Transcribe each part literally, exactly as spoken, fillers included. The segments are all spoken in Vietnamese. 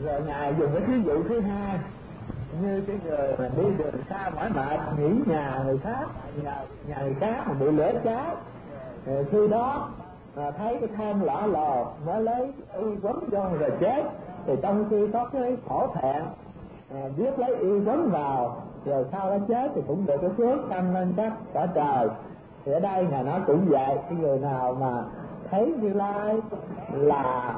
Rồi ngài dùng cái ví dụ thứ hai, như cái người mà đi đường xa mỏi mệt, nghỉ nhà người khác, nhà, nhà người khác mà bị lửa cháy, rồi khi đó à, thấy cái than lỏ lò mới lấy y quấn cho rồi chết, thì trong khi có cái khổ thẹn à, viết lấy y quấn vào rồi sau đó chết thì cũng được cái phước tăng lên các cả trời. Thì ở đây ngài nói cũng vậy, cái người nào mà thấy Như Lai là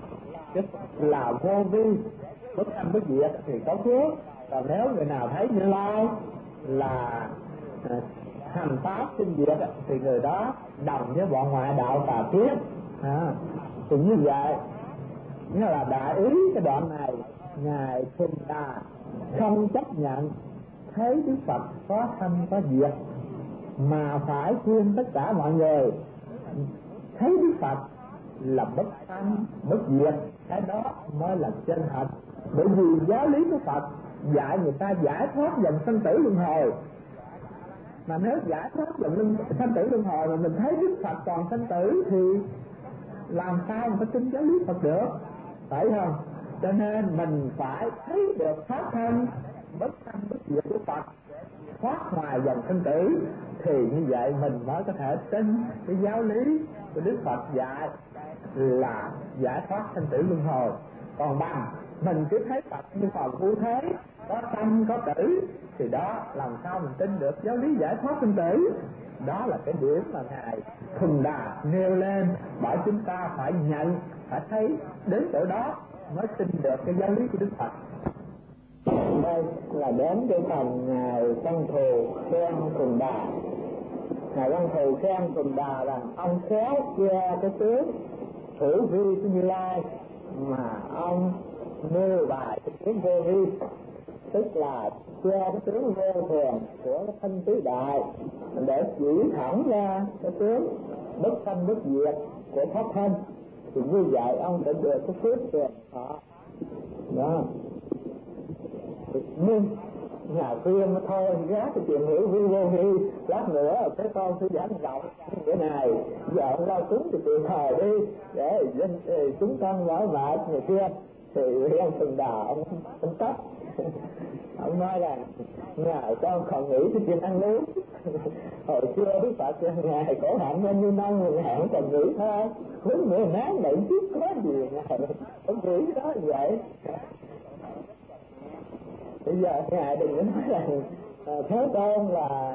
là vô vi bất sanh bất diệt thì có phước. Còn nếu người nào thấy Như Lai là à, hành pháp sinh diệt thì người đó đồng với bọn ngoại đạo tà kiến. À, thì như vậy nghĩa là đại ý cái đoạn này ngài Khùng Đà không chấp nhận thấy Đức Phật có sanh có diệt, mà phải khuyên tất cả mọi người thấy Đức Phật là bất sanh bất diệt, cái đó mới là chân thật. Bởi vì giáo lý của Phật dạy người ta giải thoát dòng sanh tử luân hồi, mà nếu giải thoát dòng sanh tử luân hồi mà mình thấy Đức Phật còn sanh tử thì làm sao mình có tin giáo lý Phật được, phải không? Cho nên mình phải thấy được pháp thân bất sanh bất diệt của Phật, thoát ngoài dòng sanh tử, thì như vậy mình mới có thể tin cái giáo lý của Đức Phật dạy là giải thoát sanh tử luân hồi. Còn bằng mình cứ thấy Phật như còn vô thế, có sanh có tử, thì đó làm sao mình tin được giáo lý giải thoát sanh tử. Đó là cái điểm mà ngài Khùng Đà nêu lên, bảo chúng ta phải nhận, phải thấy đến chỗ đó mới tin được cái giáo lý của Đức Phật. Đây là đến cái phần ngài Văn Thù khen Khùng Đà. Ngài Văn Thù khen Khùng Đà rằng ông khéo che cái tướng hữu vi của Như Lai, mà ông nêu bài cái tướng vô vi, tức là che cái tướng vô thường của cái thân tứ đại để chỉ thẳng ra cái tướng bất sanh bất diệt của pháp thân. Thì như vậy ông sẽ được cái phước trường thọ đó. Nhưng nhà khuyên mà thôi gác cái chuyện hiểu vi vô vi, lát nữa cái con sẽ giảng rộng cái này, giờ ông lo cúng thì tiền thời đi để dân chúng con nói mệt người kia. Thì ông Khùng Đà ông ông cấp ông nói rằng ngài con còn nghĩ cái chuyện ăn uống hồi xưa Đức Phật ngài khổ hạnh nên như nông người ngài còn nghĩ thôi, cuối mười nán đẩy chứ có gì ngài ông nghĩ đó vậy. Bây giờ ngài đừng có nói rằng à, Thế Tôn là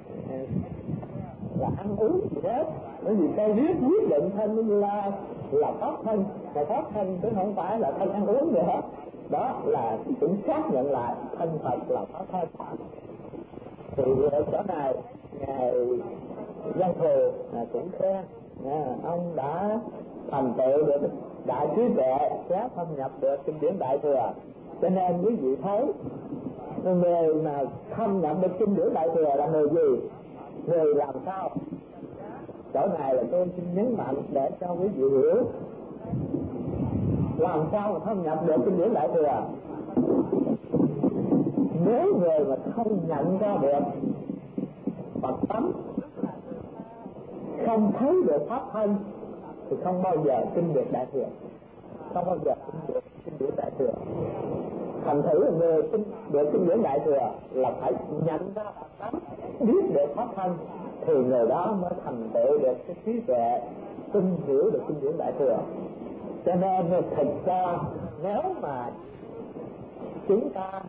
là ăn uống gì hết, bởi vì câu viết quyết định thân Như Lai là pháp thân, mà pháp thân chứ không phải là thân ăn uống nữa. Đó là cũng xác nhận lại thân Phật là pháp thân. Thì ở chỗ này ngài Văn Thù cũng khen ông đã thành tựu được đại trí tuệ, sẽ thâm nhập được kinh điển Đại Thừa. Cho nên quý vị thấy người mà thâm nhập được kinh điển Đại Thừa là người gì, người làm sao? Chỗ này là tôi xin nhấn mạnh để cho quý vị hiểu làm sao mà thâm nhập được kinh điển Đại Thừa. Nếu người mà không nhận ra được Phật tánh, không thấy được pháp thân, thì không bao giờ tin được Đại Thừa, không bao giờ tin được kinh điển Đại Thừa. Thành thử người tin được kinh điển Đại Thừa là phải nhận ra Phật tánh, biết được pháp thân, thì người đó mới thành tựu được cái trí tuệ, tin hiểu được kinh điển Đại Thừa. Cho nên thực ra nếu mà chúng ta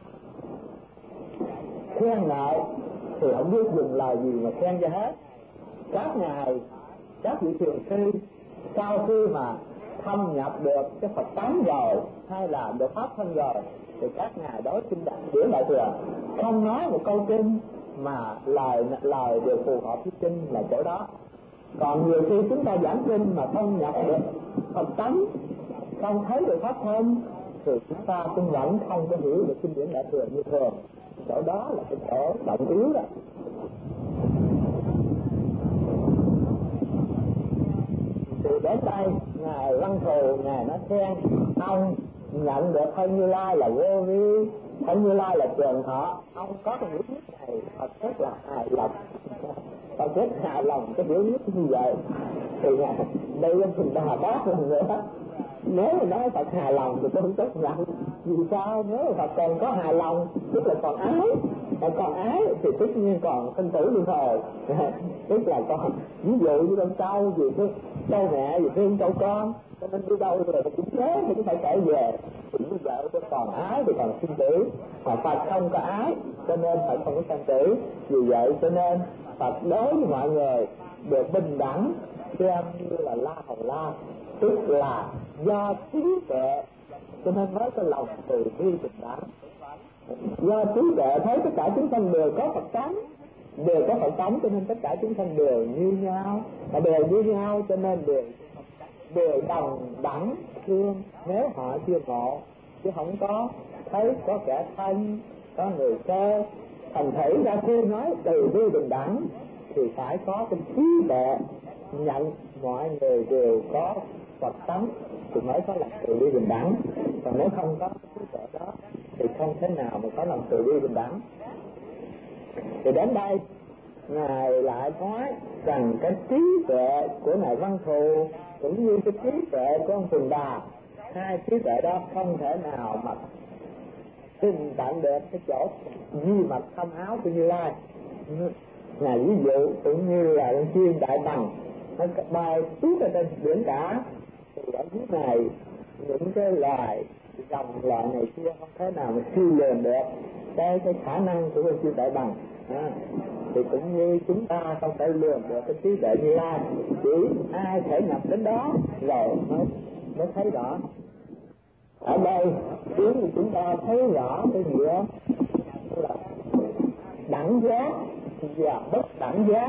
khen ngợi thì không biết dùng lời gì mà khen cho hết. Các ngài, các vị thiền sư sau khi mà thâm nhập được cái Phật tánh rồi, hay là được pháp thân rồi, thì các ngài đối kinh điển Đại Thừa không nói một câu kinh mà lời lời đều phù hợp với kinh là chỗ đó. Còn nhiều khi chúng ta giảng kinh mà không nhập được Phật tánh, không thấy được pháp thân, thì chúng ta cũng vẫn không có hiểu được kinh điển Đại Thừa như thường. Chỗ đó là cái chỗ trọng yếu đó. Thì đến đây ngài Văn Thù ngài nói khen ông nhận được thân Như Lai là vô vi, thân Như Lai là trường thọ. Ông có cái biểu thuyết này thật rất là hài lòng, thật rất hài lòng cái biểu thuyết như vậy. Thì ngài đây ông Khùng Đà đáp lần nữa Nếu mà nói Phật hài lòng thì tôi không chấp nhận. Vì sao? Nếu mà Phật còn có hài lòng tức là còn ái, mà còn ái thì tất nhiên còn sinh tử luân hồi. Tức là còn ví dụ như con trâu gì thương trâu mẹ gì thương trâu con, cho nên đi đâu rồi cũng thế thì cũng phải trở về. Thì như vậy tôi còn ái thì còn sinh tử, mà Phật không có ái cho nên Phật không có sinh tử. Vì vậy cho nên Phật đối với mọi người được bình đẳng, xem như là La Hầu La, tức là do trí tuệ cho nên nói cái lòng từ bi bình đẳng. Do trí tuệ thấy tất cả chúng sanh đều có Phật tánh, đều có Phật tánh cho nên tất cả chúng sanh đều như nhau, và đều như nhau cho nên đều đều đồng đẳng thương nếu họ chưa ngộ, chứ không có thấy có kẻ thân, có người cơ. Thành thử ra khi nói từ bi bình đẳng thì phải có cái trí tuệ nhận mọi người đều có Phật tánh thì mới có lòng từ bi bình đẳng. Còn nếu không có trí tuệ đó thì không thể nào mà có lòng từ bi bình đẳng. Thì đến đây Ngài lại nói rằng cái trí tuệ của Ngài Văn Thù cũng như cái trí tuệ của ông Phùng Đà, hai trí tuệ đó không thể nào mà tìm tận được cái chỗ di mật thâm áo của Như Lai. Ngài ví dụ cũng như là con chim đại bằng nó bay tuốt ở trên biển cả, thì ở dưới này những cái loài dòng loài này kia không thể nào mà siêu lường được cái cái khả năng của con chim đại bằng. À, thì cũng như chúng ta không thể lường được cái trí tuệ Như Lai, chỉ ai thể nhập đến đó rồi mới mới thấy rõ. Ở đây nếu như chúng ta thấy rõ cái nghĩa là đẳng giác và bất đẳng giác,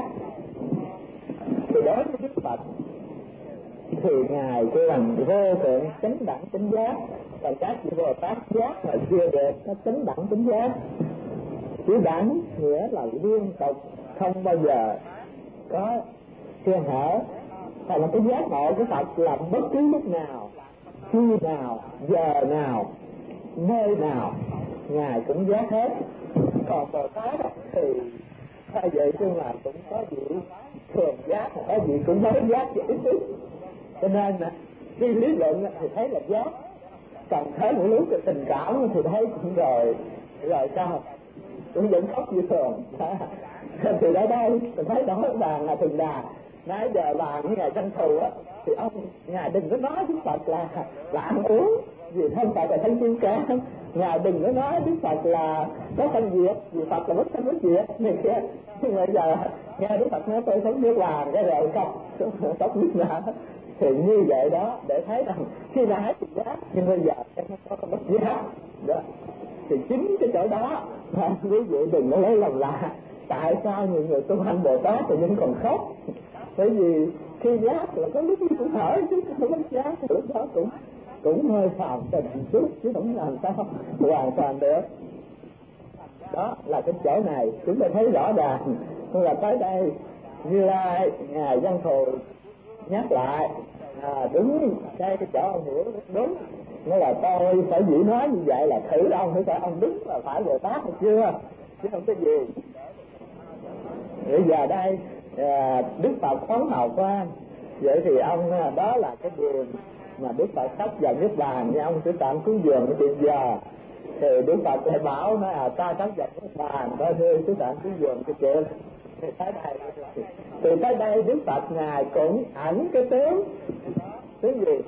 thì đối với Đức Phật thì Ngài kêu rằng vô thượng chánh đẳng chánh giác, và các vị Bồ Tát giác là chưa được cái chánh đẳng chánh giác. Chữ đẳng nghĩa là liên tục, không bao giờ có sơ hở. Hay là cái giác ngộ của Phật là bất cứ lúc nào, khi nào, giờ nào, nơi nào Ngài cũng giác hết. Còn Bồ Tát thì thay vậy chứ là cũng có vị thường giác, có vị cũng mới giác vậy. Cho nên khi lý luận thì thấy là giác, còn thấy một lúc cái tình cảm thì thấy cũng rồi rồi sao cũng vẫn khóc như thường. Thì ở đây mình thấy đó bàn là Thường Đà nãy giờ bàn với Ngài Văn Thù á, thì ông Ngài đừng có nói Đức Phật là là ăn uống vì thân Phật là thân kim cang. Ngài đừng có nói Đức Phật là có thân diệt vì Phật là bất thân bất diệt này kia. Nhưng bây giờ nghe Đức Phật nói tôi sống nước bàn cái rồi khóc khóc nước nở. Thì như vậy đó để thấy rằng khi nãy thì giác nhưng bây giờ em không có bất giác đó. Thì chính cái chỗ đó quý vị đừng có lấy lòng lạ. Tại sao nhiều người tu hành Bồ Tát thì vẫn còn khóc? Bởi vì khi giác là có lúc cũng thở chứ không có giác, lúc đó cũng cũng hơi phàm tình chút chứ không làm sao hoàn toàn được. Đó là cái chỗ này chúng ta thấy rõ ràng. Là tới đây Như Lai Ngài Văn Thù nhắc lại à, đúng cái cái chỗ ông hiểu đúng, nghĩa là tôi phải dĩ nói như vậy là thử ông thử coi ông đúng là phải Bồ Tát hay chưa, chứ không có gì. Bây giờ đây à, Đức Phật phóng hào quang, vậy thì ông đó là cái đường mà Đức Phật sắp vào Niết Bàn như ông Sư Tạng cúng dường cái chuyện giờ. Thì Đức Phật lại bảo nói à ta sắp vào Niết Bàn, ta thưa Sư Tạng cúng dường cái chuyện. Thì tới đây thì tới đây Đức Phật Ngài cũng ẩn cái tướng tướng gì?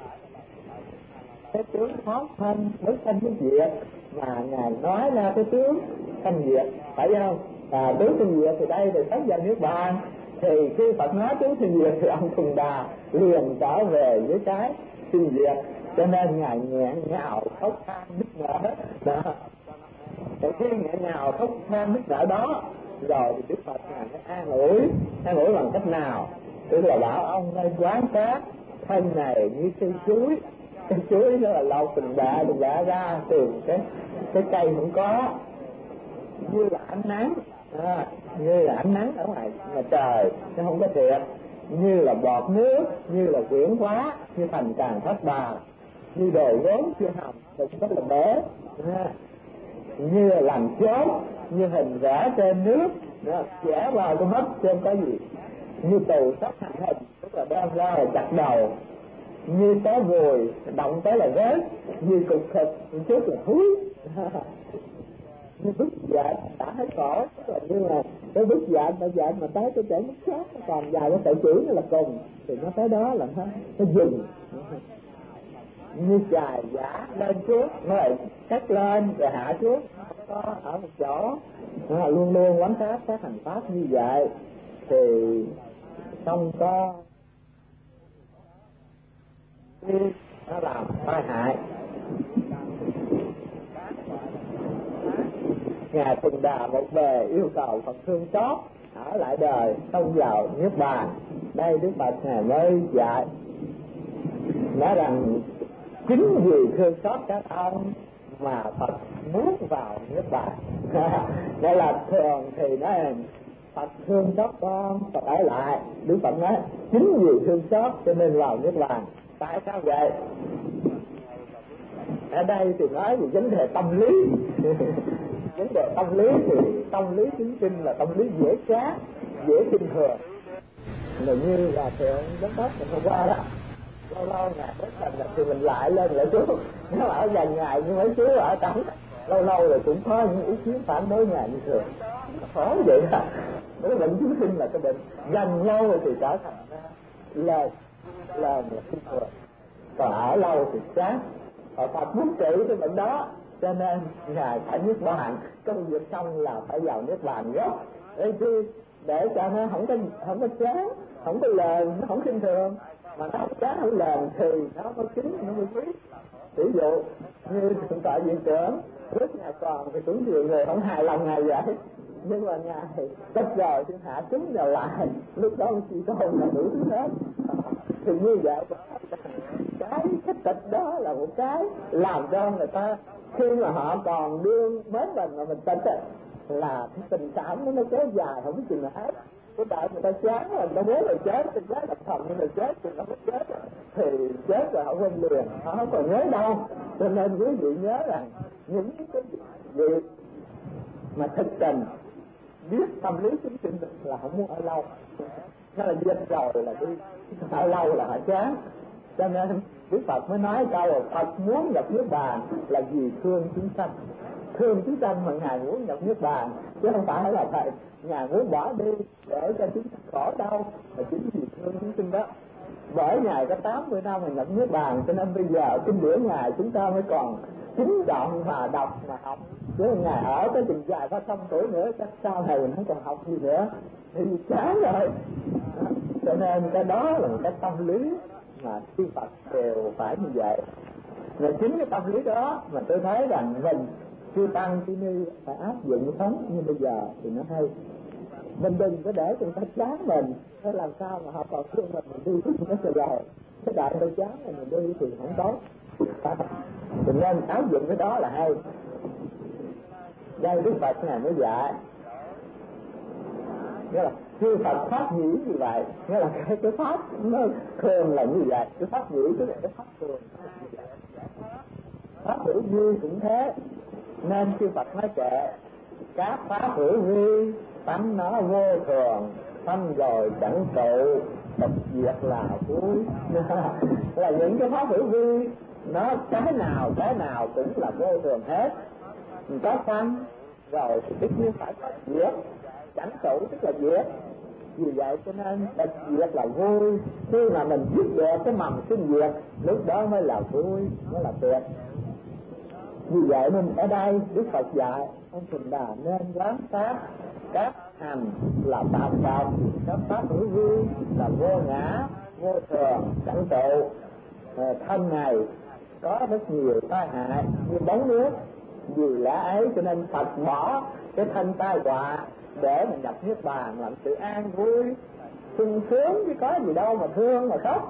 Cái tướng thoát thân bất sanh bất diệt, mà Ngài nói ra cái tướng sanh diệt, phải không? À, tướng sanh diệt thì đây thì sắp vào Niết Bàn. Thì khi Phật nói tướng sanh diệt thì ông Phùng Đà liền trở về với cái sanh diệt, cho nên Ngài nghẹn ngào khóc than nức nở đó. Thì khi nghẹn ngào khóc than nức nở đó rồi thì Đức Phật Ngài mới an ủi, an ủi bằng cách nào? Tức là bảo ông nên quán sát thân này như cây chuối, cây chuối nó là lâu từng bạ từng bạ ra từ cái cái cây không có, như là ánh nắng à, như là ánh nắng ở ngoài ngoài trời nó không có thiệt, như là bọt nước, như là quyển hóa, như thành tràng thất bà, như đồ gốm chưa hầm đừng có là bé à, như là làm chốt, như hình vẽ trên nước đó, vẽ vào con mắt xem có gì, như tù sắp thành hình, tức là đem ra là chặt đầu như có mùi, động tới là rớt, như cục thịt một chút là thúi. Như bức dạ đã hết khổ, như là cái bức dạ mà dạ mà tới cái chỗ mất sát, còn dài cái sợi chỉ nó là cùng, thì nó tới đó là nó nó dừng. Như dài giả lên xuống, rồi cắt lên rồi hạ xuống, không có ở một chỗ, nó là luôn luôn quán sát các hành pháp như vậy thì không có nó làm tai hại. Ngài Tùng Đà một bề yêu cầu Phật thương xót ở lại đời không vào niết bàn. Đây Đức Phật Ngài mới dạy nói rằng chính vì thương xót các ông mà Phật muốn vào niết bàn. Đây là thường thì nói Phật thương xót con, Phật ở lại. Đức Phật nói chính vì thương xót cho nên vào niết bàn. Tại sao vậy? Ở đây thì nói về vấn đề tâm lý. Vấn đề tâm lý thì tâm lý chính kinh là tâm lý dễ trá, dễ kinh thường. Là như là thượng giám đốc mình hôm qua đó, lâu lâu ngày đến thành là thì mình lại lên lại xuống. Nếu ở vài ngày như mấy chú ở trống, lâu lâu rồi cũng có những ý kiến phản đối ngài như thường. Khó vậy đó. Cái bệnh chúng sinh là cái bệnh dần lâu thì trở thành lời lời là kinh thường, còn ở lâu thì chán. Họ Phật muốn trị cái bệnh đó, cho nên ngài phải niết bàn. Công việc xong là phải vào niết bàn gốc để chi, để cho nó không có không có chán, không có lờn, nó không khinh thường, mà nó không chán không lờn thì nó mới chính, nó mới quý. Ví dụ như thượng tọa viện trưởng lúc ngài còn thì cũng nhiều người không hài lòng ngài vậy, nhưng mà ngài tất rồi thiên hạ chúng vào lại, lúc đó chỉ tôn là đủ thứ hết. Thì như vậy cái cái tịch đó là một cái làm cho người ta khi mà họ còn đương mến mình mà mình tịch ấy, là cái tình cảm nó kéo dài không biết chừng nào hết. Cái đợi người ta chán rồi, người ta muốn rồi chết, cái chết đập thần nhưng mà chết thì nó mới chết, thì chết rồi họ quên liền, họ không còn nhớ đâu. Cho nên quý vị nhớ rằng những cái việc mà thực tình biết tâm lý chính kinh là không muốn ở lâu, nó là dịch rồi là đi, ở lâu là họ chán. Cho nên Đức Phật mới nói câu là Phật muốn nhập niết bàn là vì thương chúng sanh. Thương chúng sanh mà ngài muốn nhập niết bàn, chứ không phải là thầy ngài muốn bỏ đi để cho chúng sanh khổ đâu, mà chính vì thương chúng sinh đó. Bởi ngài có tám mươi năm mà nhập niết bàn, cho nên bây giờ kinh điển ngài chúng ta mới còn chính trọng mà đọc mà học, chứ ngài ở tới chừng dài có trăm tuổi nữa chắc sau này mình không còn học gì nữa thì chán rồi. Cho nên cái đó là một cái tâm lý mà chư Phật đều phải như vậy. Và chính cái tâm lý đó mà tôi thấy rằng mình chư tăng chư ni phải áp dụng sống như bây giờ thì nó hay. Mình đừng có để người ta chán mình, thế làm sao mà họ còn thương mình, mình đi nó sẽ rồi. Cái đại người chán mà mình đi thì không tốt. Thì nên áp dụng cái đó là hay. Đây Đức Phật này mới dạy, nghĩa là chư Phật pháp nhĩ như vậy, nghĩa là cái, cái pháp nó thường là như vậy. Cái pháp nhĩ tức là cái pháp thường như vậy. Pháp hữu vi cũng thế, nên chư Phật nói kệ các pháp hữu vi tánh nó vô thường, tâm rồi chẳng trụ, tịch diệt là cuối. Là những cái pháp hữu vi nó cái nào cái nào cũng là vô thường hết. Có tâm rồi thì tất nhiên phải có diệt, chẳng trụ tức là diệt. Vì vậy cho nên tịch diệt là vui. Khi mà mình dứt được cái mầm sinh diệt, lúc đó mới là vui, mới là tuyệt. Vì vậy nên ở đây Đức Phật dạy ông Tùng Đà nên quán sát các hành là tạm tạm, các pháp hữu vi là vô ngã, vô thường, chẳng trụ. Thân này có rất nhiều tai hại như bóng nước. Vì lẽ ấy cho nên Phật bỏ cái thân tai họa để mình nhập niết bàn, làm sự an vui sung sướng, chứ có gì đâu mà thương mà khóc.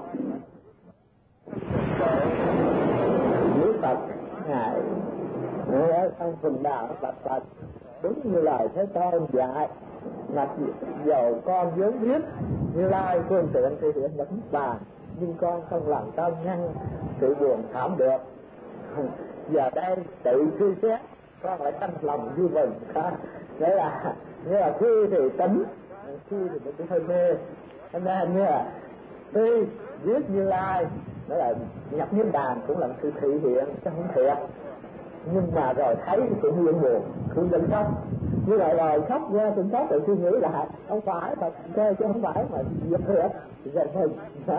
Đức Phật ngài ông Phùng Đà Phật Phật đúng như lời Thế Tôn dạy, mặc dầu con vốn biết Như Lai phương tiện thì hiện nhập niết bàn, nhưng con không làm sao ngăn sự buồn thảm được. Giờ đây tự suy xét con lại tâm lòng vui mừng. Nghĩa là nghĩa là khi thì tính, khi thì mình hơi mê. Cho nên như là tuy viết Như Lai đó là nhập niết bàn cũng là một sự thị hiện chứ không thiệt. Nhưng mà rồi thấy sự hiện buồn cũng dẫn khóc, như vậy rồi khóc ra cũng khóc rồi suy nghĩ lại không phải Phật chơi chứ không phải mà giật thiệt giật hình.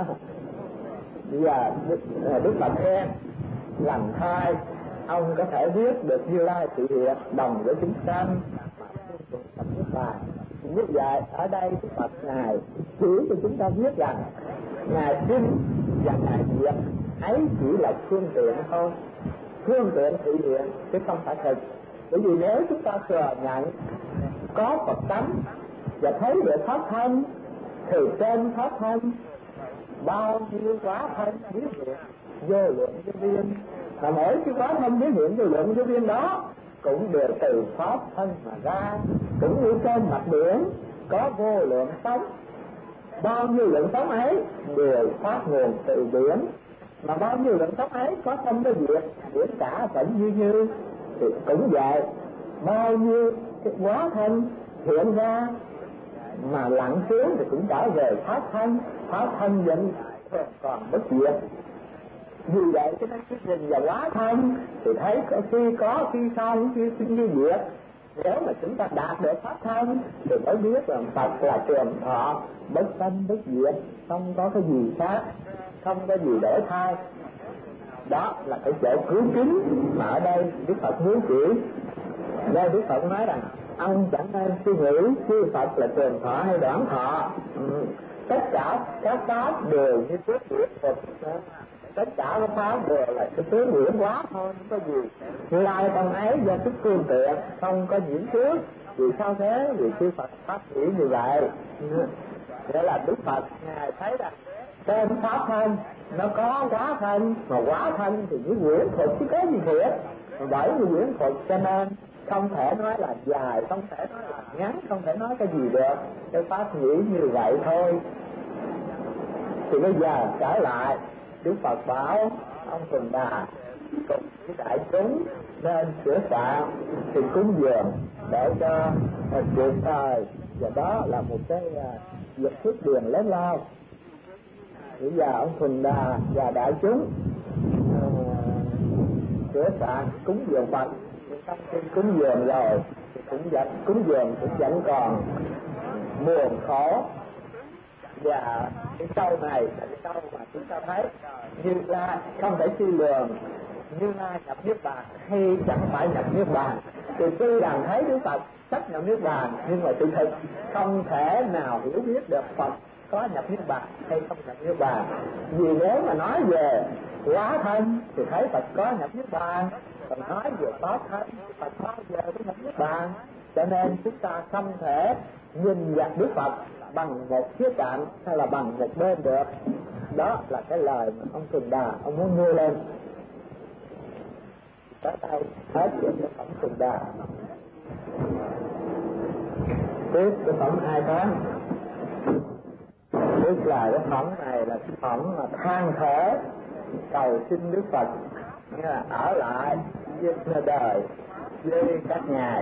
Bây giờ Đức, Đức Phật khen lành thai ông có thể viết được Như Lai thị hiện đồng với chúng sanh mà niết bàn. Như vậy ở đây Đức Phật ngài chỉ cho chúng ta biết rằng ngài sinh và ngài diệt ấy chỉ là phương tiện thôi, phương tiện thị hiện chứ không phải thực. Bởi vì nếu chúng ta thừa nhận có Phật tánh và thấy được pháp thân thì trên pháp thân bao nhiêu quá thân biến hiện vô lượng vô biên, và mỗi cái quá thân biến hiện vô lượng vô biên đó cũng đều từ pháp thân mà ra. Cũng như trên mặt biển có vô lượng sóng, bao nhiêu lượng sóng ấy đều phát nguồn từ biển, mà bao nhiêu lượng sóng ấy có tâm có diệt, biển cả vẫn như như. Thì cũng vậy, bao nhiêu cái quá thân hiện ra mà lặng xuống thì cũng trở về pháp thân, pháp thân vẫn còn bất diệt. Vì vậy cho nên cái nhìn vào quá thân thì thấy khi có khi không, khi như diệt. Nếu mà chúng ta đạt được pháp thân thì mới biết rằng Phật là trường thọ, bất sanh bất diệt, không có cái gì khác, không có gì đổi thay. Đó là cái chỗ cứu kính mà ở đây Đức Phật muốn chỉ. Đây Đức Phật nói rằng ông chẳng nên suy nghĩ chư Phật là trường thọ hay đoạn thọ. Ừ. Tất cả các pháp đều như trước nghĩa Phật, tất cả các pháp đều là cái tướng huyễn hóa thôi, không có gì. Như Lai con ấy do sức phương tiện không có nhiễm trước. Vì sao thế? Vì chư Phật pháp chỉ như vậy. Để là Đức Phật ngài thấy rằng trên pháp thân nó có quá thân, mà quá thân thì những quyển thuật chứ có gì thiệt. Bởi vì quyển thuật cho nên không thể nói là dài, không thể nói là ngắn, không thể nói cái gì được. Cái pháp nghĩ như vậy thôi. Thì bây giờ trở lại, Đức Phật bảo ông Thuần Đà cùng với đại chúng nên sửa soạn thì cúng dường để cho kịp thời, và đó là một cái việc phước điền lớn lao. Bây giờ ông Thuần Đà và đại chúng uh, sửa soạn cúng dường Phật. Trong khi cúng dường rồi thì cũng vẫn cúng dường cũng vẫn còn buồn khổ. Và cái câu này là cái câu mà chúng ta thấy Như Lai không thể suy lường, Như Lai nhập niết bàn hay chẳng phải nhập niết bàn. Thì tuy rằng thấy Đức Phật sắp nhập niết bàn, nhưng mà sự thực không thể nào hiểu biết được Phật có nhập niết bàn hay không nhập niết bàn. Vì nếu mà nói về quá thân thì thấy Phật có nhập niết bàn, còn nói về pháp thân Phật bao giờ có nhập niết bàn. Cho nên chúng ta không thể nhìn vào Đức Phật bằng một khía cạnh hay là bằng một bên được. Đó là cái lời mà ông Thuần Đà ông muốn nêu lên. Tới đây hết chuyện cái phẩm Thuần Đà. Tiếp cái phẩm hai tháng. Tức là cái phẩm này là cái phẩm mà than thở cầu xin Đức Phật nghĩa là ở lại với đời với các ngài.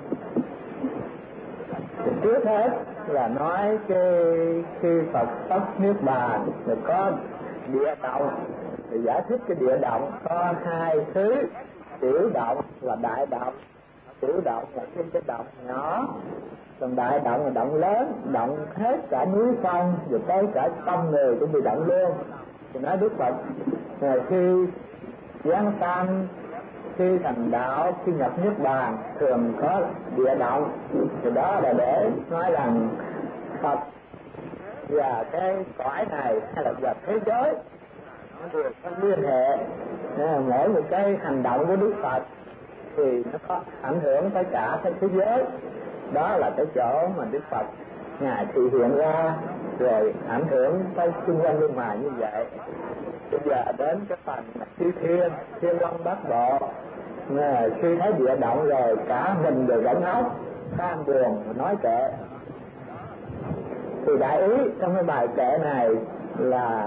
Thì trước hết là nói cái khi Phật tóc niết bàn rồi có địa động, thì giải thích cái địa động có hai thứ, tiểu động và đại động. Tiểu động là cái cái động nhỏ, còn đại động là động lớn, động hết cả núi sông rồi tới cả tâm người cũng bị động luôn. Thì nói Đức Phật khi giáng sanh, khi thành đạo, khi nhập niết bàn thường có địa động. Thì đó là để nói rằng Phật và cái cõi này hay là và thế giới nó đều có liên hệ. Mỗi một cái hành động của Đức Phật thì nó có ảnh hưởng tới cả cái thế giới. Đó là cái chỗ mà Đức Phật ngài thị hiện ra rồi ảnh hưởng tới xung quanh bên ngoài như vậy. Bây giờ đến cái phần chư thiên, thiên long bát bộ. Nè, khi thấy địa động rồi cả mình đều vẫn óc, than buồn nói kệ. Thì đại ý trong cái bài kệ này là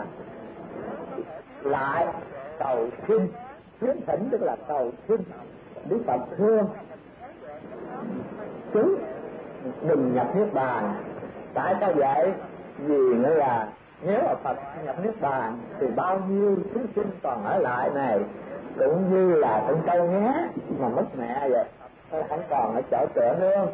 lại cầu xin, khuyến thỉnh tức là cầu xin Đức Phật thương chúng đừng nhập niết bàn. Tại sao vậy? Vì nữa là nếu mà Phật nhập niết bàn thì bao nhiêu chúng sinh còn ở lại này cũng như là con trâu nhé mà mất mẹ vậy, không còn ở chỗ tựa nương,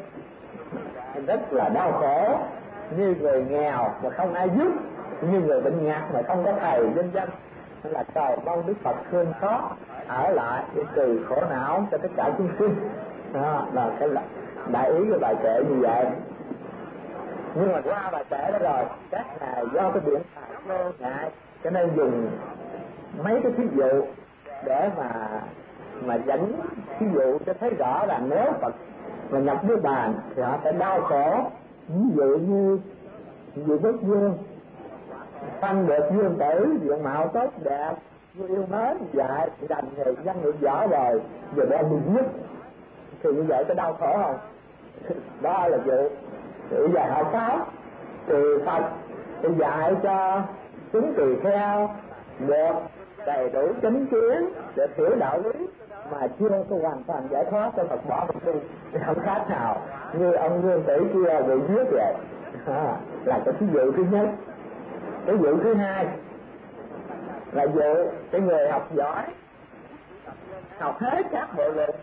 rất là đau khổ, như người nghèo mà không ai giúp, như người bệnh nhạt mà không có thầy vân vân. Nên là cầu mong Đức Phật thương xót ở lại để trừ khổ não cho tất cả chúng sinh. Đó là cái đại ý của bài kệ như vậy. Nhưng mà qua bài kệ đó rồi, các ngài do cái biện pháp vô ngại cho nên dùng mấy cái thí dụ để mà mà dẫn thí dụ cho thấy rõ là nếu Phật mà nhập niết bàn thì họ sẽ đau khổ. Ví dụ như vị quốc vương sanh được dương tử diện mạo tốt đẹp, yêu mến dạy dành nghề văn nghệ võ rồi giờ đem đi giết thì như vậy có đau khổ không? Đó là vụ. Bây giờ họ pháp thì Phật thì dạy cho chúng tỳ kheo được đầy đủ chánh kiến để hiểu đạo lý mà chưa có hoàn toàn giải thoát cho Phật bỏ Phật đi, không khác nào như ông Dương Tử kia bị giết vậy. À, là cái ví dụ thứ nhất. Cái vụ thứ hai là vụ cái người học giỏi, học hết các bộ luận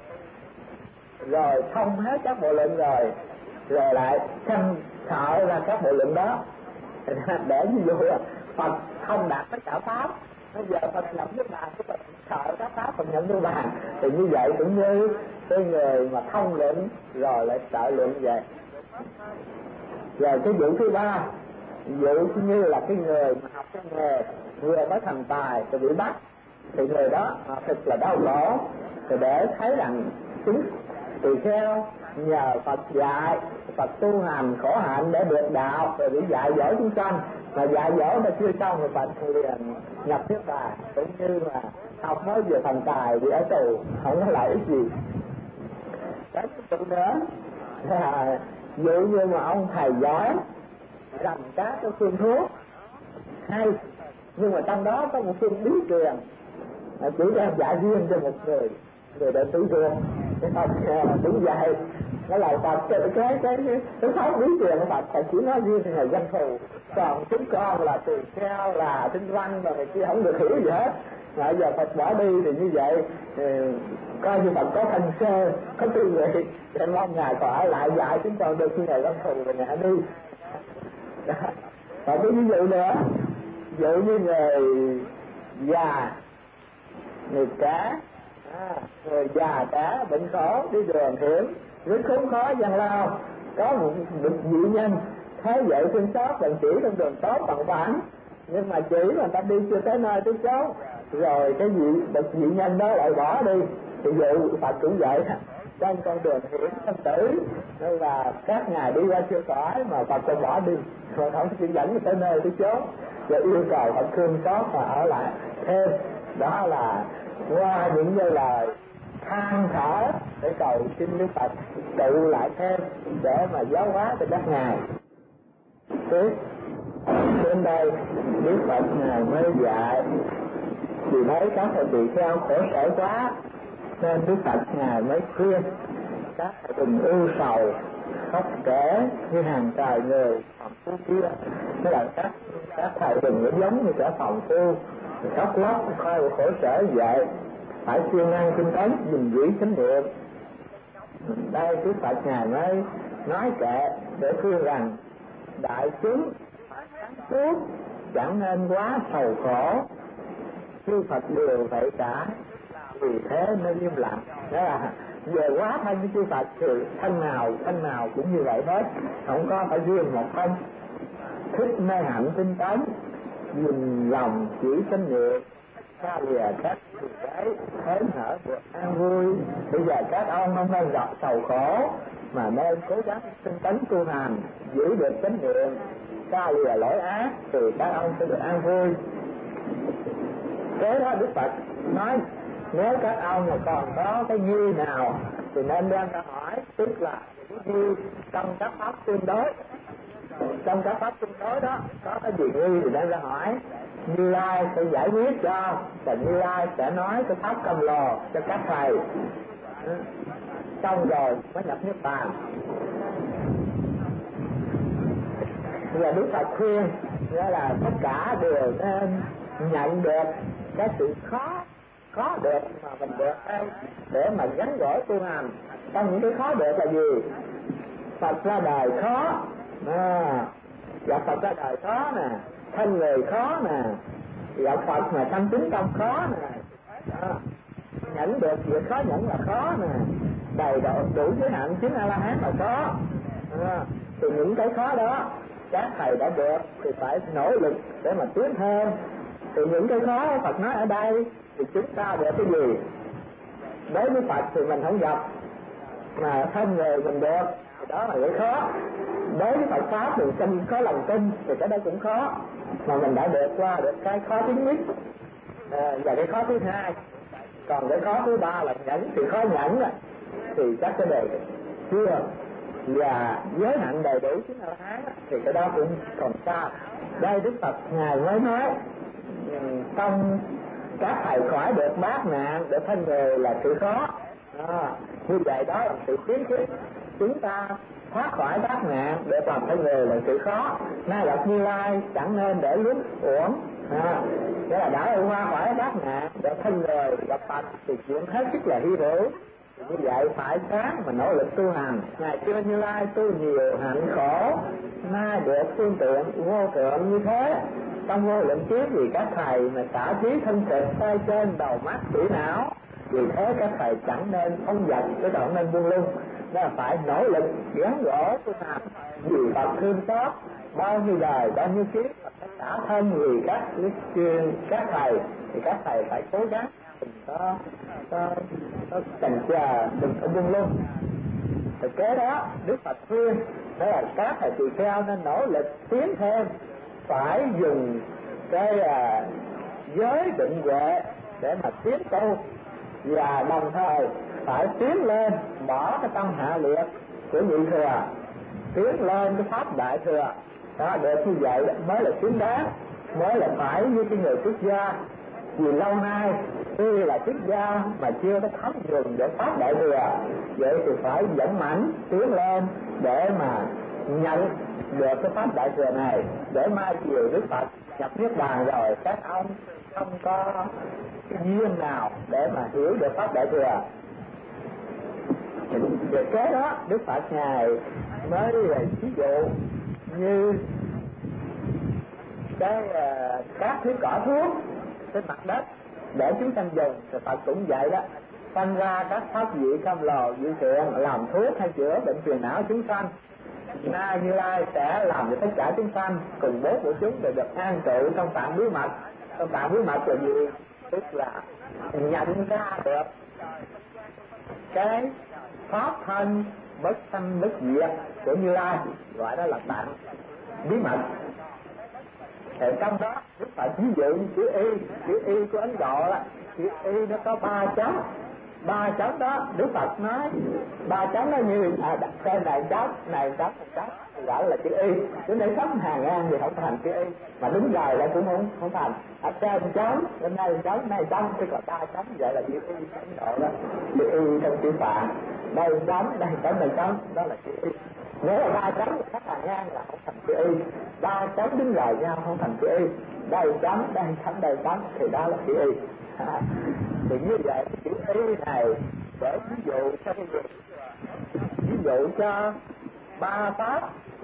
rồi, thông hết các bộ luận rồi, rồi lại sanh sợ ra các bộ luận đó. Để ví dụ là Phật không đạt tất cả pháp, bây giờ Phật nhập niết bàn, Phật sợ các pháp Phật nhập niết bàn, thì như vậy cũng như cái người mà thông luận rồi lại sợ luận vậy. Rồi cái vụ thứ ba, vụ như là cái người mà học cái nghề vừa có thành tài rồi bị bắt, thì người đó thật là đau khổ. Thì để thấy rằng chúng tỳ kheo nhờ Phật dạy, Phật tu hành khổ hạnh để được đạo rồi bị dạy dỗ chúng sanh, mà dạy dỗ mà chưa xong rồi Phật liền nhập niết bàn. Cũng như mà học mới vừa thành tài bị ở tù không có lợi ích gì. Cái thứ nữa là dụ như mà ông thầy giỏi làm các cái phương thuốc hay, nhưng mà trong đó có một phương bí truyền chỉ đem dạy riêng cho một người người đệ tử riêng, cái Phật đúng vậy. Nó là Phật cái cái cái cái pháp bí truyền của Phật Phật chỉ nói riêng cho người dân thù, còn chúng con là tỳ kheo là tinh văn và người kia không được hiểu gì hết. Bây giờ Phật bỏ đi thì như vậy thì coi như Phật có thân sơ, có tư vị, để mong ngài còn ở lại dạy chúng con được khi ngày dân thù rồi ngài đi. Và cái ví dụ nữa, ví dụ như người già, người trẻ, à, người già trẻ bệnh khổ đi đường hiểm rất khốn khó gian lao, có một bậc dị nhân thấy vậy thương xót bằng chỉ trong đường tốt bằng bản, nhưng mà chỉ mà ta đi chưa tới nơi tới chốn rồi cái vị bậc dị nhân đó lại bỏ đi. Thì dụ Phật cũng vậy, trên con đường hiểm sinh tử nên là các ngài đi qua chưa khỏi mà Phật còn bỏ đi, rồi không chỉ dẫn tới nơi tới chốn, rồi yêu cầu Phật thương xót mà ở lại thêm. Đó là qua những như lời than thở để cầu xin Đức Phật trụ lại thêm để mà giáo hóa cho các ngài. Tiếp đến đây Đức Phật ngài mới dạy, vì thấy các thầy tỳ kheo khổ sở quá nên Đức Phật ngài mới khuyên các thầy đừng ưu sầu khóc kể như hàng trời người phạm phu kia. Tức là các các thầy đừng có giống như kẻ phạm phu khóc lóc khoai khổ sở vậy, phải siêng năng tinh tấn gìn giữ chánh niệm. Đây Đức Phật ngài mới nói kệ để khuyên rằng đại chúng sáng suốt chẳng nên quá sầu khổ, chư Phật đều vậy cả, vì thế nên im lặng. Đó là về quá thân với chư Phật thì thân nào thân nào cũng như vậy hết, không có phải riêng một thân. Thích nơi hạnh tinh tấn, nhìn lòng chỉ chánh niệm, xa lìa các sự đấy hớn hở được an vui. Bây giờ các ông không nên gặp sầu khổ mà nên cố gắng tinh tấn tu hành, giữ được chánh niệm, xa lìa lỗi ác thì các ông sẽ được an vui. Kế đó Đức Phật nói nếu các ông mà còn có cái duyên nào thì nên đem ra hỏi, tức là cái duyên trong các pháp tương đối. Trong các pháp tương đối đó có cái gì nghi thì đem ra hỏi, Như Lai sẽ giải quyết cho, và Như Lai sẽ nói cái pháp cầm lồ cho các thầy. Xong rồi mới nhập niết bàn. Bây giờ Đức Phật khuyên nghĩa là tất cả đều nên nhận được cái sự khó khó được mà mình được đây để mà gắn gõ tu hành. Trong những cái khó được là gì? Phật ra đời khó, à, gặp Phật ra đời khó nè, thân người khó nè, gặp Phật mà tâm tính tâm khó nè, à, nhẫn được việc khó nhẫn là khó nè, đầy độ đủ giới hạn chứng A La Hán là khó, à, thì những cái khó đó các thầy đã được thì phải nỗ lực để mà tiến thêm. Thì những cái khó Phật nói ở đây thì chúng ta được cái gì? Đối với Phật thì mình không gặp, mà thân người mình được thì đó là cái khó. Đối với Phật pháp mình tin có lòng tin thì cái đó cũng khó, mà mình đã được qua được cái khó thứ nhất, à, và cái khó thứ hai. Còn cái khó thứ ba là nhẫn thì khó nhẫn à, thì chắc cái đề chưa và giới hạn đầy đủ chứng A La Hán thì cái đó cũng còn xa. Đây Đức Phật ngài mới nói trong các thầy khỏi được bát nạn để thân người là sự khó, à, như vậy đó là sự khuyến khích chúng ta thoát khỏi bát nạn để làm thân người là sự khó. Nay gặp Như Lai chẳng nên để lúc uổng, à, nghĩa là đã qua khỏi bát nạn để thân người gặp Phật thì chuyện hết sức là hy hữu. Như vậy phải sáng mà nỗ lực tu hành. Ngài xưa Như Lai tu nhiều hạnh khổ, nay được phương tiện vô thượng như thế. Trong vô lượng kiếp vì các thầy mà xả trí thân thịt tay chân đầu mắt chỉ não, vì thế các thầy chẳng nên phong dật, cái đoạn nên buông lung. Đó là phải nỗ lực gắn gõ tu hành vì Phật thương xót bao nhiêu đời bao nhiêu kiếp tất cả thân vì các chuyên các thầy thì các thầy phải cố gắng đừng có có có chần chờ, đừng có buông lung. Thực tế đó Đức Phật khuyên đó là các thầy tỳ kheo nên nỗ lực tiến thêm, phải dùng cái uh, giới định huệ để mà tiến tu, và đồng thời phải tiến lên bỏ cái tâm hạ liệt của nhị thừa, tiến lên cái pháp đại thừa. Đó, được như vậy mới là xứng đáng, mới là phải như cái người xuất gia. Vì lâu nay tuy là xuất gia mà chưa có thấm nhuần để pháp đại thừa, vậy thì phải dẫn mãnh tiến lên để mà nhận được cái pháp đại thừa này, để mai chiều Đức Phật nhập niết bàn rồi các ông không có cái duyên nào để mà hiểu được pháp đại thừa. Về cái đó Đức Phật ngài mới ví dụ như cái uh, các thứ cỏ thuốc trên mặt đất để chúng sanh dùng, thì Phật cũng vậy đó, sanh ra các pháp vị cam lồ dự thiện làm thuốc hay chữa bệnh phiền não chúng sanh. Nay Như Lai sẽ làm cho tất cả chúng sanh cùng bốn của chúng đều được an trụ trong tạng bí mật. Trong tạng bí mật là gì? Tức là nhận ra được cái pháp thân bất sanh bất diệt của Như Lai, gọi đó là tạng bí mật. Thì trong đó Đức Phật ví dụ như chữ Y, chữ Y của Ấn Độ là chữ Y nó có ba chấm, ba chấm đó Đức Phật nói ba chấm nó như à, đặt tên này chấm này chấm này chấm thì gọi là chữ Y. Chứ nếu chấm hàng ngang thì không thành chữ Y, mà đúng đời lại cũng không không thành. Ở trên chấm, bên đây chấm, này chấm, tức là ba chấm, vậy là chữ Y Ấn Độ đó, chữ Y trong chữ Phạn. Đây chấm, đây chấm, này chấm, đó là chữ Y. Nếu là ba chấm thì các hàng ngang là không thành chữ Y, ba chấm đứng lại nhau không thành chữ Y, đây chấm, đây chấm, đây chấm thì đó là chữ Y. À, thì như vậy chữ Y này để ví dụ cho cái gì? Ví dụ cho ba pháp: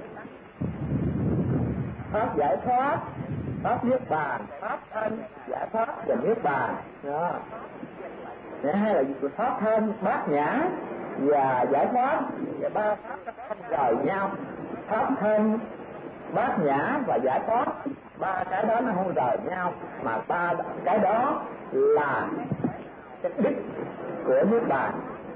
pháp giải thoát, pháp niết bàn, pháp thân giải thoát và niết bàn. Đó. Hay là pháp thân, bát nhã và giải thoát, và ba pháp nó không rời nhau. Pháp thân, bát nhã và giải thoát, ba cái đó nó không rời nhau, mà ba cái đó là cái đích của niết bàn.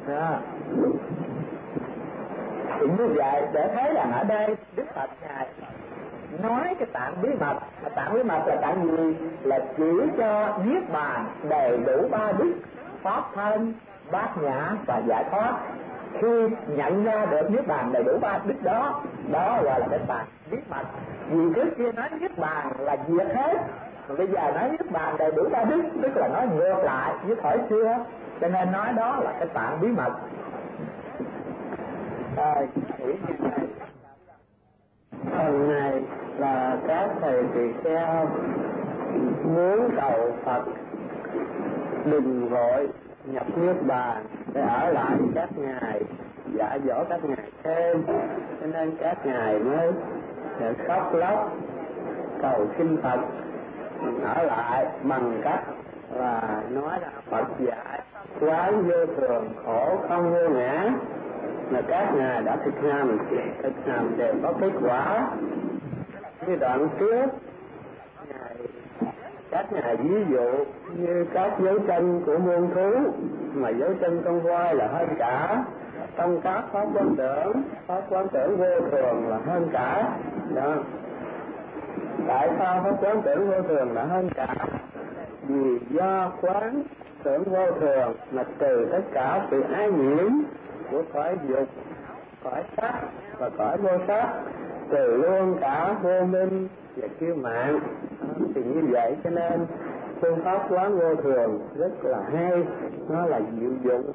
Thì như vậy để thấy rằng ở đây Đức Phật ngài nói cái tạng bí mật, mà tạng bí mật là tạng gì? Là chỉ cho niết bàn đầy đủ ba đích: pháp thân, bát nhã và giải thoát. Khi nhận ra được niết bàn đầy đủ ba đích đó, đó gọi là cái tạng bí mật. Vì trước kia nói niết bàn là diệt hết, còn bây giờ nói niết bàn đầy đủ ba đích, tức là nói ngược lại với thời xưa, cho nên nói đó là cái tạng bí mật. À, phần này là các thầy tỳ kheo muốn cầu Phật đừng vội nhập niết bàn để ở lại các ngài dạy dỗ các ngài thêm, cho nên các ngài mới khóc lóc cầu xin Phật ở lại bằng cách là nói là Phật dạy quán vô thường khổ không vô ngã, mà các ngài đã thực hành thực hành đều có kết quả. Như đoạn trước ngài, các ngài ví dụ như các dấu chân của muôn thú, mà dấu chân con voi là hơn cả, trong các pháp quán tưởng, pháp quán tưởng vô thường là hơn cả. Đó. Tại sao pháp quán tưởng vô thường là hơn cả? Vì do quán tưởng vô thường mà từ tất cả sự ái nhiễm của cõi dục, cõi sắc và cõi vô sắc, từ luôn cả vô minh và kiêu mạn. Thì như vậy cho nên phương pháp quán vô thường rất là hay, nó là diệu dụng.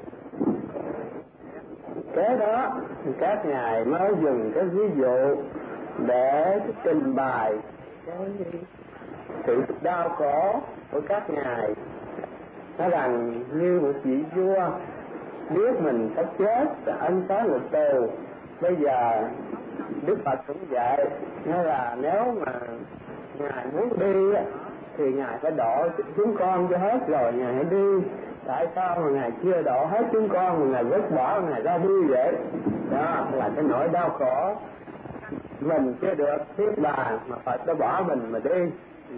Kế đó các ngài mới dùng cái ví dụ để trình bày cái sự đau khổ của các ngài. Nói rằng như một vị vua biết mình sắp chết và ân xá ngục tù, bây giờ Đức Phật cũng vậy, nói là nếu mà ngài muốn đi thì ngài phải độ chúng con cho hết rồi ngài hãy đi. Tại sao mà ngài chưa độ hết chúng con mà ngài vứt bỏ ngài ra đi vậy? Đó là cái nỗi đau khổ, mình chưa được niết bàn mà Phật đã bỏ mình mà đi.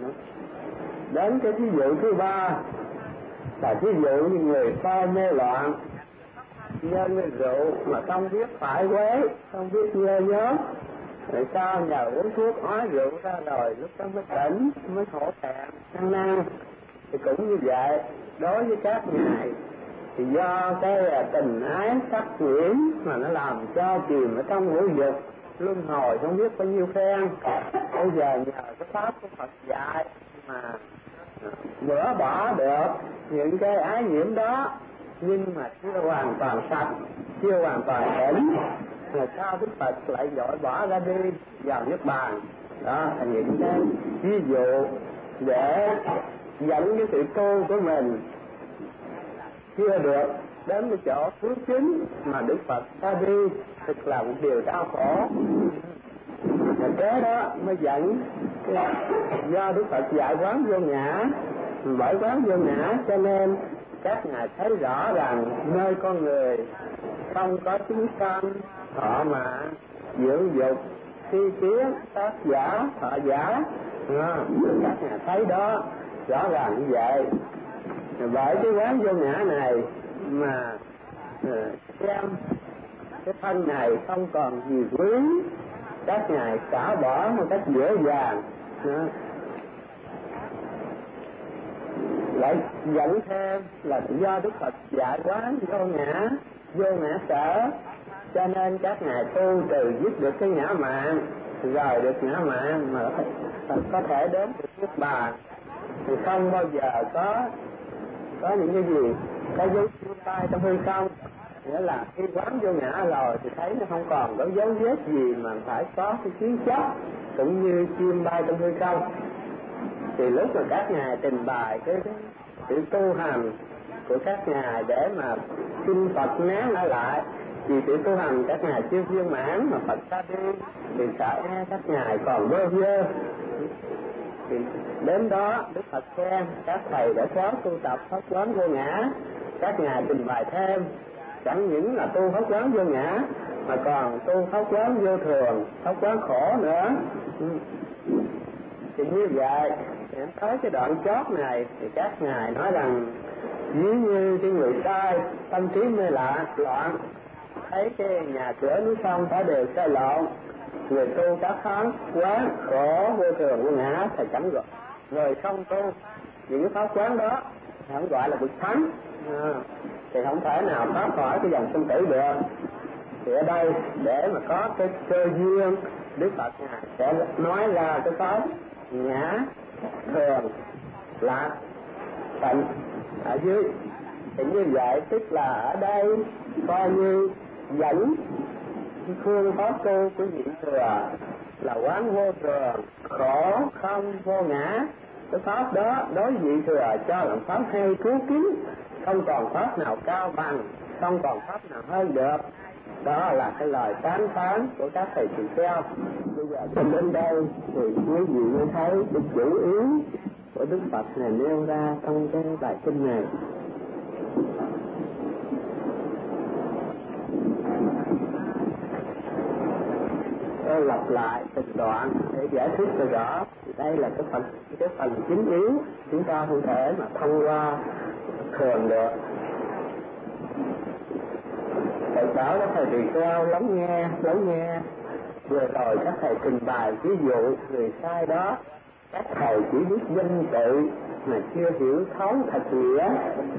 Đến cái ví dụ thứ ba là ví dụ như người say mê loạn, nhân rượu mà không biết phải quấy, không biết nhơ nhớ, tại sao nhờ uống thuốc ói rượu ra rồi lúc đó mới tỉnh, mới khổ thẹn ăn năn. Thì cũng như vậy, đối với các ngài thì do cái tình ái sắc nhiễm mà nó làm cho chìm ở trong ngũ dục luân hồi không biết bao nhiêu phen. Bây giờ nhờ cái pháp của Phật dạy mà gỡ bỏ được những cái ái nhiễm đó, nhưng mà chưa hoàn toàn sạch, chưa hoàn toàn tỉnh, rồi sao Đức Phật lại dội bỏ ra đi vào niết bàn. Đó là những cái ví dụ để dẫn cái sự tu của mình chưa được đến cái chỗ thứ chính mà Đức Phật ra đi, thực là một điều đau khổ. Và kế đó mới dẫn do Đức Phật dạy quán vô ngã, bởi quán vô ngã cho nên các ngài thấy rõ rằng nơi con người không có chúng sanh, thọ mạng, dưỡng dục, thi kiến, tác giả, thọ giả. À, các ngài thấy đó rõ ràng như vậy. Bởi cái quán vô ngã này mà xem cái thân này không còn gì quý, các ngài xả bỏ một cách dễ dàng. À, lại dẫn thêm là do Đức Phật dạy quán vô ngã, vô ngã sở, cho nên các ngài tu trừ dứt được cái ngã mạn, rồi được ngã mạn mà có thể đến được niết bàn, thì không bao giờ có có những cái gì có dấu chim tay trong hư không. Nghĩa là khi quán vô ngã rồi thì thấy nó không còn có dấu vết gì mà phải có cái kiến chấp cũng như chim bay trong hư không. Thì lúc mà các ngài trình bày cái sự tu hành của các ngài để mà xin Phật nán ở lại, vì sự tu hành các ngài chưa viên mãn mà Phật ra đi thì sợ các ngài còn bơ vơ. Thì đến đó Đức Phật khen các thầy đã khéo tu tập pháp quán vô ngã, các ngài trình bày thêm chẳng những là tu pháp quán vô ngã mà còn tu pháp quán vô thường, pháp quán khổ nữa. Thì như vậy đến tới cái đoạn chót này thì các ngài nói rằng ví như cái người sai tâm trí mê lạ loạn, thấy cái nhà cửa núi sông phải đều sai lộn, người tu các pháp quán khổ vô thường vô ngã thì chẳng gọi, rồi không tu những cái pháp quán đó không gọi là bậc thánh, à, thì không thể nào thoát khỏi cái dòng sinh tử được. Thì ở đây để mà có cái cơ duyên, Đức Phật sẽ nói ra cái pháp ngã, thường, lạc, tịnh ở dưới. Thì như vậy tức là ở đây coi như dẫn phương pháp tu của vị thừa là quán vô thường, khổ không vô ngã. Cái pháp đó đối vị thừa cho làm pháp hay cứu kín, không còn pháp nào cao bằng, không còn pháp nào hơn được. Đó là cái lời tán phán của các thầy tỳ kheo. Bây giờ trên đến đây thì quý vị mới thấy cái chủ yếu của Đức Phật này nêu ra trong cái bài kinh này. Tôi lặp lại từng đoạn để giải thích cho rõ. Đây là cái phần cái phần chính yếu, chúng ta không thể mà thông qua thường được. Thầy bảo các thầy tỳ kheo lắng nghe, lắng nghe. Vừa rồi các thầy trình bày ví dụ người sai đó, các thầy chỉ biết danh tự mà chưa hiểu thấu thật nghĩa.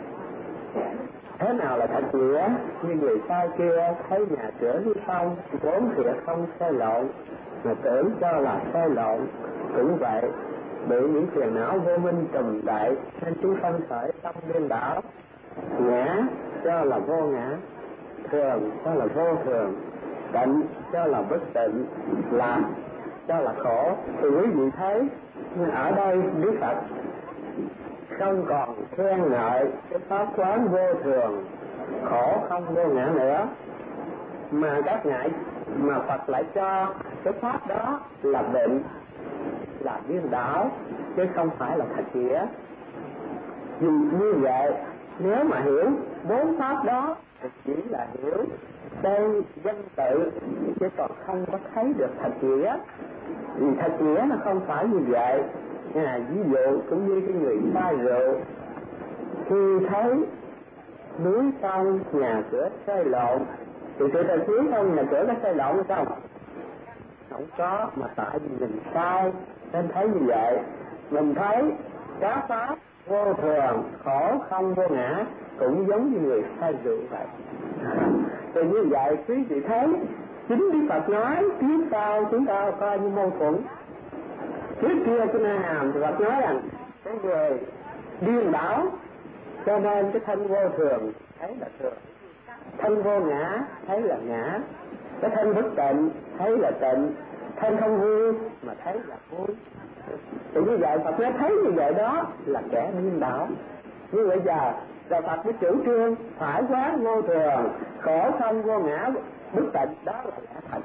Thế nào là thật nghĩa? Như người sai kia thấy nhà cửa như xong, vốn thiệt không sai lộn, mà tưởng cho là sai lộn. Cũng vậy, bị những phiền não vô minh trùm đậy nên chúng sanh khởi tâm điên đảo. Ngã cho là vô ngã, thường cho là vô thường, tịnh cho là bất tịnh, lạc cho là khổ. Thì quý vị thấy ở đây Đức Phật không còn khen ngợi cái pháp quán vô thường, khổ không vô ngã nữa, mà các ngài mà Phật lại cho cái pháp đó là định, là điên đảo, chứ không phải là thật nghĩa. Vì như vậy, nếu mà hiểu bốn pháp đó thì chỉ là hiểu tên danh tự, chứ còn không có thấy được thật nghĩa. Vì thật nghĩa nó không phải như vậy. À, ví dụ cũng như cái người say rượu, khi thấy núi sông nhà cửa xây lộn thì tự ta thấy không, nhà cửa nó xây lộn hay không? Không có, mà tại vì mình sai nên thấy như vậy. Mình thấy các pháp vô thường, khổ không vô ngã cũng giống như người say rượu vậy. Thì như vậy quý vị thấy chính Đức Phật nói phía sau chúng ta coi như mâu thuẫn. Trước kia cái Na Hàm thì Phật nói rằng cái người điên đảo, cho nên cái thân vô thường thấy là thường, thân vô ngã thấy là ngã, cái thân bất tịnh thấy là tịnh, thân không vui mà thấy là vui. Thì như vậy Phật nói thấy như vậy đó là kẻ điên đảo. Nhưng bây giờ rồi Phật mới chủ trương phải quán vô thường, khổ không vô ngã, bất tịnh, đó là lẽ thật.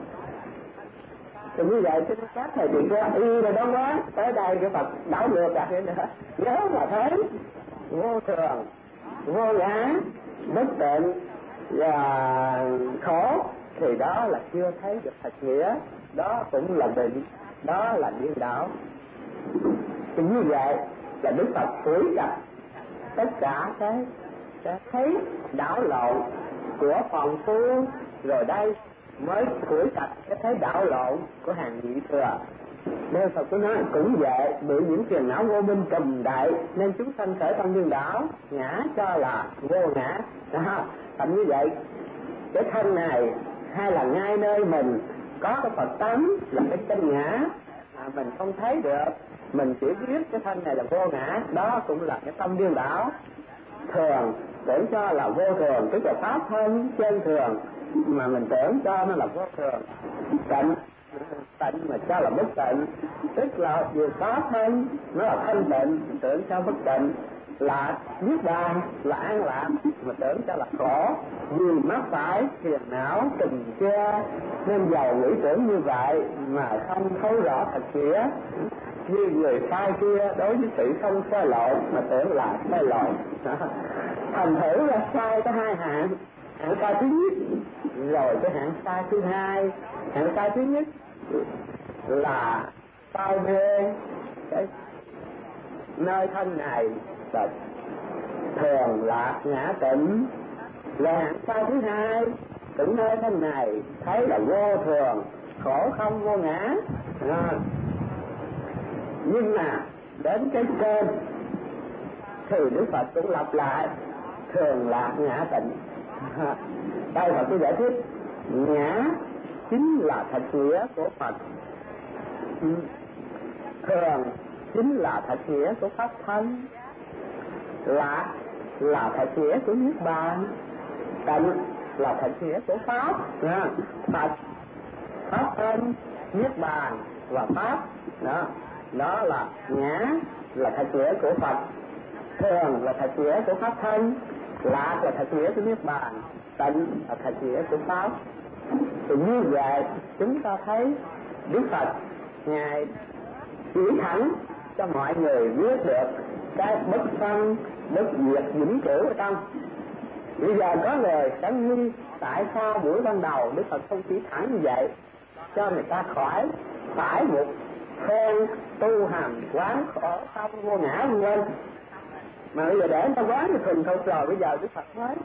Thì như vậy chứ các thầy tỳ kheo y là đó quá, tới đây cái Phật đảo ngược lại nữa. Nếu mà thấy vô thường, vô ngã, bất tịnh và khổ thì đó là chưa thấy được thật nghĩa, đó cũng là định, đó là điên đảo. Thì như vậy là Đức Phật phủi đặt tất cả cái, cái thấy đảo lộn của phàm phu, rồi đây mới phủi sạch cái thấy đảo lộn của hàng vị thừa. Nên Phật có nói cũng vậy, bị những phiền não vô minh trùm đậy nên chúng sanh khởi tâm điên đảo, ngã cho là vô ngã. Đó, thành như vậy cái thân này hay là ngay nơi mình có cái Phật tánh là cái chân ngã mà mình không thấy được, mình chỉ biết cái thân này là vô ngã, đó cũng là cái tâm điên đảo. Thường tưởng cho là vô thường, tức là pháp thân chân thường mà mình tưởng cho nó là vô thường. Tịnh tịnh mà cho là bất tịnh, tức là vừa pháp thân nó là thanh tịnh, tưởng cho bất tịnh. Lạc niết bàn là an lạc mà tưởng cho là khổ, vì mắc phải phiền não trùm che nên giàu nghĩ tưởng như vậy mà không thấu rõ thật nghĩa. Như người sai kia đối với sự không sai lộn mà tưởng là sai lộn. Thành thử là sai có hai hạng, hạng sai thứ nhất rồi cái hạng sai thứ hai. Hạng sai thứ nhất là sai mê cái nơi thân này là thường lạc ngã tịnh, là hạng sai thứ hai cũng nơi thân này thấy là vô thường, khổ không vô ngã. À, nhưng mà đến cái trên thì Đức Phật cũng lặp lại thường lạc ngã tịnh. À, đây là tôi giải thích ngã chính là thật nghĩa của Phật, thường chính là thật nghĩa của pháp thân, lạc là thật nghĩa của niết bàn, tịnh là thật nghĩa của pháp. À, Phật pháp thân niết bàn và pháp. Đó, đó là ngã là thật nghĩa của Phật, thường là thật nghĩa của pháp thân, lạc là thật nghĩa của niết bàn, tịnh là thật nghĩa của pháp. Thì như vậy chúng ta thấy Đức Phật ngài chỉ thẳng cho mọi người biết được cái bất sanh bất diệt vĩnh cửu ở trong. Bây giờ có người sẽ nghi tại sao buổi ban đầu Đức Phật không chỉ thẳng như vậy cho người ta khỏi phải một phen tu hành quán khổ không vô ngã vân vân, mà bây giờ để người ta quán thì thuần thục rồi, bây giờ Đức Phật mới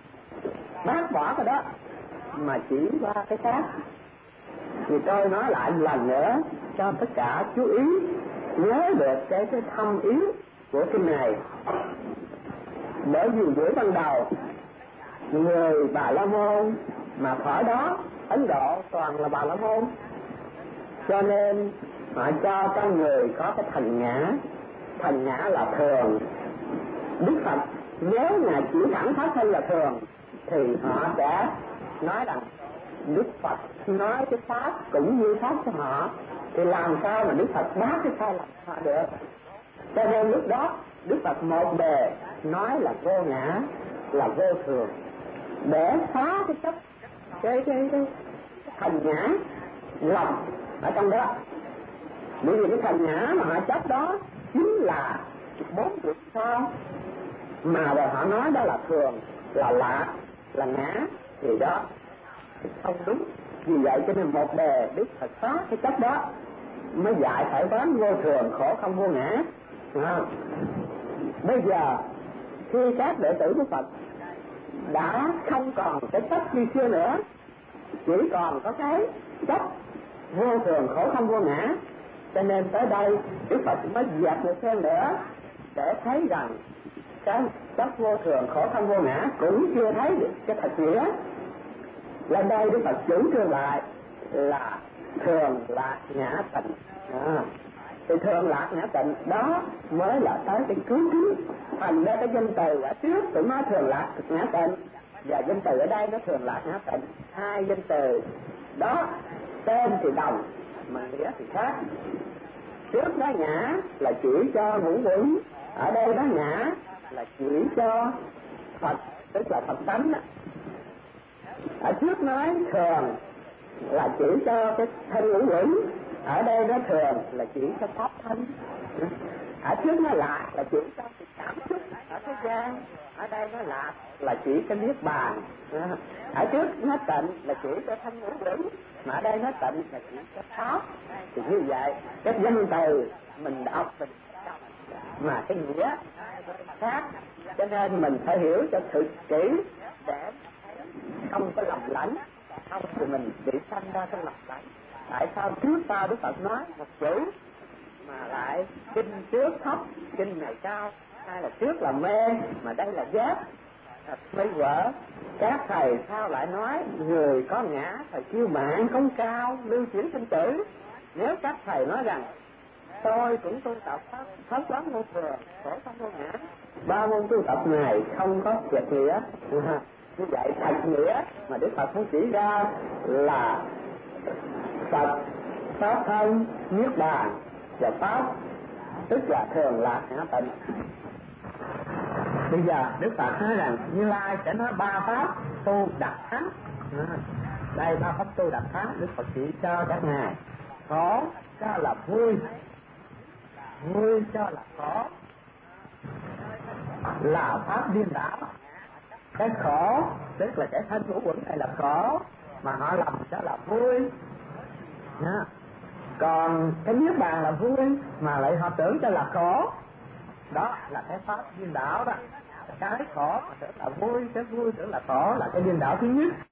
bác bỏ cái đó mà chỉ qua cái khác. Thì tôi nói lại một lần nữa cho tất cả chú ý nhớ được cái cái thâm ý của kinh này. Bởi vì buổi ban đầu người Bà La Môn mà khỏi đó Ấn Độ toàn là Bà La Môn, cho nên họ cho con người có cái thành ngã. Thành ngã là thường. Đức Phật nếu ngài chỉ thẳng pháp thân là thường thì họ sẽ nói rằng Đức Phật nói cái pháp cũng như pháp cho họ, thì làm sao mà Đức Phật bác cái sai lầm họ được. Cho nên lúc đó Đức Phật một bề nói là vô ngã, là vô thường, để phá cái chấp cái cái cái thành ngã lòng ở trong đó. Bởi vì cái thành ngã mà họ chấp đó chính là bốn việc sao mà rồi họ nói đó là thường, là lạ, là ngã, thì đó không đúng. Vì vậy cho nên một đề Đức Phật phá cái chấp đó mới dạy phải quán vô thường, khổ không vô ngã. À, bây giờ khi các đệ tử của Phật đã không còn cái chấp như xưa nữa, chỉ còn có cái chấp vô thường, khổ không vô ngã, cho nên tới đây Đức Phật mới dẹp một phen nữa để thấy rằng cái chấp vô thường, khổ không vô ngã cũng chưa thấy được cái thật nghĩa. Lên đây Đức Phật chủ trương lại là thường lạc ngã tịnh. À, thì thường lạc ngã tịnh đó mới là tới cái cứu kính. Thành ra cái danh từ ở trước tụi nó thường lạc ngã tịnh, và danh từ ở đây nó thường lạc ngã tịnh. Hai danh từ đó tên thì đồng mà nghĩa thì khác. Trước đó ngã là chỉ cho ngũ quẩn, ở đây đó ngã là chỉ cho Phật, tức là Phật tánh. Ở trước nói thường là chỉ cho cái thân ngũ quẩn, ở đây nó thường là chỉ cho pháp thân. Ở trước nó lạc là chỉ cho cái cảm xúc ở thế gian, ở đây nó lạc là chỉ cho niết bàn. Ở trước nó tịnh là chỉ cho thân ngũ quẩn, mà ở đây nó tịnh là chỉ cho pháp. Thì như vậy cái danh từ mình đọc mình mà cái nghĩa khác, cho nên mình phải hiểu cho thực kỹ để không có lầm lẫn, không thì mình bị sanh ra trong lầm lẫn. Tại sao trước sau Đức Phật nói một chữ mà lại kinh trước thấp, kinh này cao, hay là trước là mê mà đây là giác, mấy vợ các thầy sao lại nói người có ngã thầy kêu mạng không cao, lưu chuyển sinh tử. Nếu các thầy nói rằng tôi cũng tu tập pháp pháp quán vô thường, khổ không vô ngã, ba môn tu tập này không có thiệt nghĩa. Như vậy thật nghĩa mà Đức Phật muốn chỉ ra là Phật, pháp thân, niết bàn và pháp, tức là thường lạc ngã tịnh. Bây giờ Đức Phật nói rằng Như Lai sẽ nói ba pháp tu đặc thắng. Đây ba pháp tu đặc thắng Đức Phật chỉ cho các ngài. Khổ cho là vui, vui cho là khổ, là pháp điên đảo. Cái khổ tức là cái thân ngũ quẩn này là khổ mà họ lầm cho là vui. Nha. Còn cái niết bàn là vui mà lại họ tưởng cho là khổ, đó là cái pháp điên đảo đó. Cái khổ mà tưởng là vui, cái vui tưởng là khổ là cái điên đảo thứ nhất.